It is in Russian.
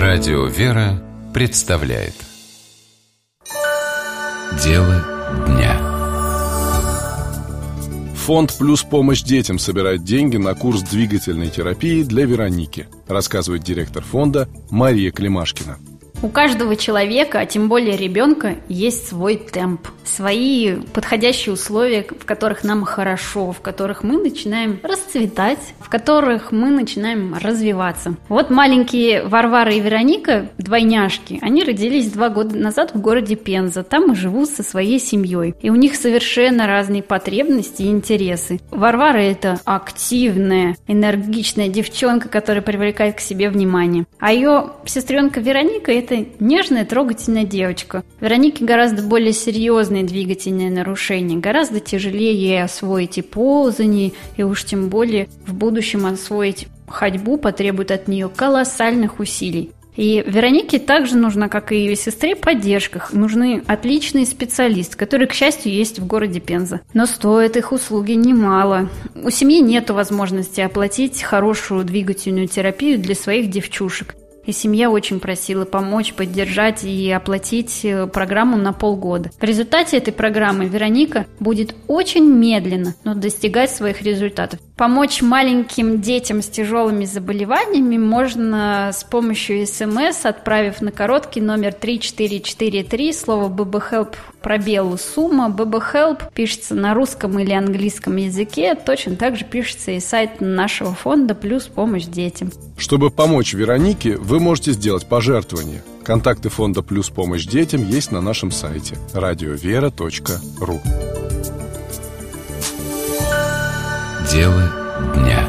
Радио «Вера» представляет Дело дня. Фонд «Плюс помощь детям» собирает деньги на курс двигательной терапии для Вероники, рассказывает директор фонда Мария Климашкина. У каждого человека, а тем более ребенка, есть свой темп, свои подходящие условия, в которых нам хорошо, в которых мы начинаем расцветать, в которых мы начинаем развиваться. Вот маленькие Варвара и Вероника, двойняшки, они родились 2 года назад в городе Пенза. Там и живут со своей семьей. И у них совершенно разные потребности и интересы. Варвара – это активная, энергичная девчонка, которая привлекает к себе внимание. А ее сестренка Вероника – это нежная, трогательная девочка. Веронике гораздо более серьезные двигательные нарушения. Гораздо тяжелее ей освоить и ползание, и уж тем более в будущем освоить ходьбу потребует от нее колоссальных усилий. И Веронике также нужна, как и ее сестре, поддержка. Нужны отличные специалисты, которые, к счастью, есть в городе Пенза. Но стоят их услуги немало. У семьи нет возможности оплатить хорошую двигательную терапию для своих девчушек. И семья очень просила помочь, поддержать и оплатить программу на полгода. В результате этой программы Вероника будет очень медленно, но достигать своих результатов. Помочь маленьким детям с тяжелыми заболеваниями можно с помощью СМС, отправив на короткий номер 3443 слово «ББХелп» пробелу сумма. ББХелп пишется на русском или английском языке. Точно так же пишется и сайт нашего фонда «Плюс помощь детям». Чтобы помочь Веронике, вы можете сделать пожертвование. Контакты фонда «Плюс помощь детям» есть на нашем сайте radiovera.ru. Дело дня.